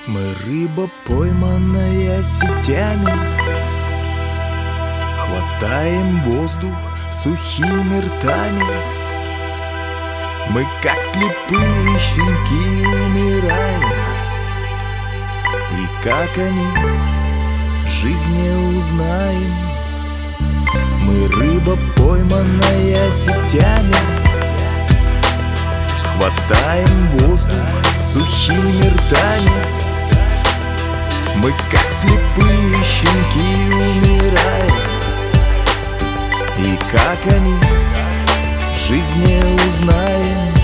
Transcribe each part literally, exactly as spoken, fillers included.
Мы рыба, пойманная сетями, хватаем воздух сухими ртами. Мы, как слепые щенки, умираем. И как они, жизнь не узнаем. Мы рыба, пойманная сетями, хватаем воздух сухими ртами. Мы, как слепые щенки, умираем. И как они, жизнь не узнаем.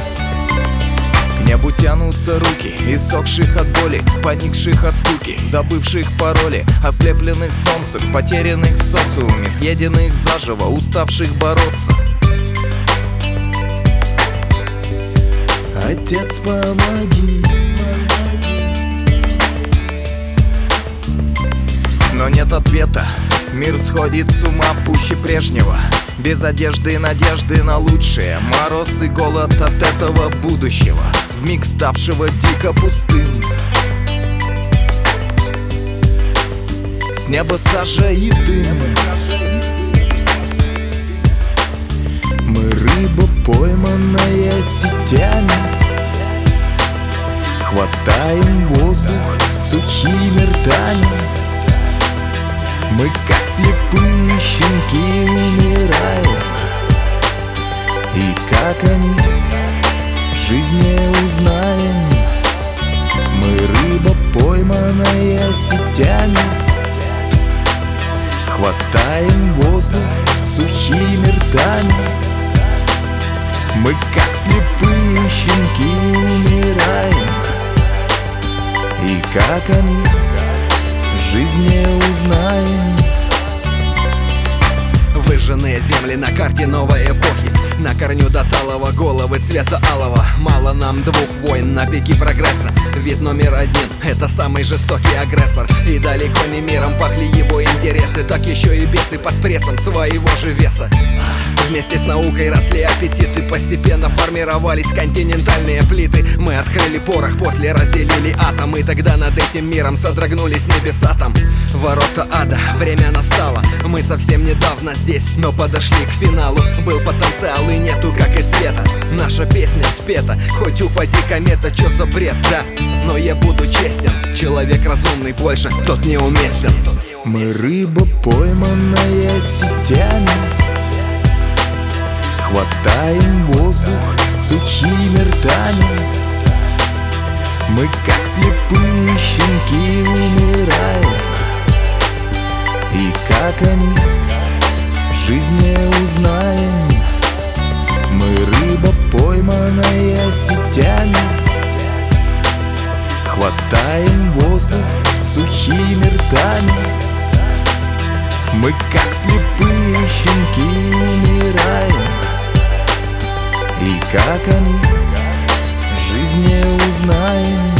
К небу тянутся руки, иссохших от боли, поникших от скуки, забывших пароли, ослепленных солнцем, потерянных в социуме, съеденных заживо, уставших бороться. Отец, помоги. Но нет ответа, мир сходит с ума пуще прежнего. Без одежды и надежды на лучшее, мороз и голод от этого будущего, вмиг ставшего дико пустым. С неба сажа и дым. Мы рыба, пойманная сетями, хватаем воздух сухими ртами. Мы, как слепые щенки, умираем. И как они, жизнь не узнаем. Мы рыба, пойманная сетями, хватаем воздух сухими ртами. Мы, как слепые щенки, умираем. И как они, жизнь не узнаем. Выжженные земли на карте новой эпохи, на корню до талого, головы цвета алого. Мало нам двух войн на пике прогресса. Вид номер один — это самый жестокий агрессор. И далеко не миром пахли его интересы, так еще и бесы под прессом своего же веса. Вместе с наукой росли аппетиты, постепенно формировались континентальные плиты. Мы открыли порох, после разделили атом, и тогда над этим миром содрогнулись небеса там. Ворота ада, время настало. Мы совсем недавно здесь, но подошли к финалу. Был потенциал и нету, как и света. Наша песня спета, хоть упади комета, чё за бред, да? Но я буду честен, человек разумный больше, тот неуместен. Мы рыба, пойманная сетями, хватаем воздух сухими ртами. Мы, как слепые щенки, умираем. И как они, жизнь не узнаем. Мы рыба, пойманная сетями, хватаем воздух сухими ртами. Мы, как слепые щенки, умираем. И как они, жизнь не узнаем.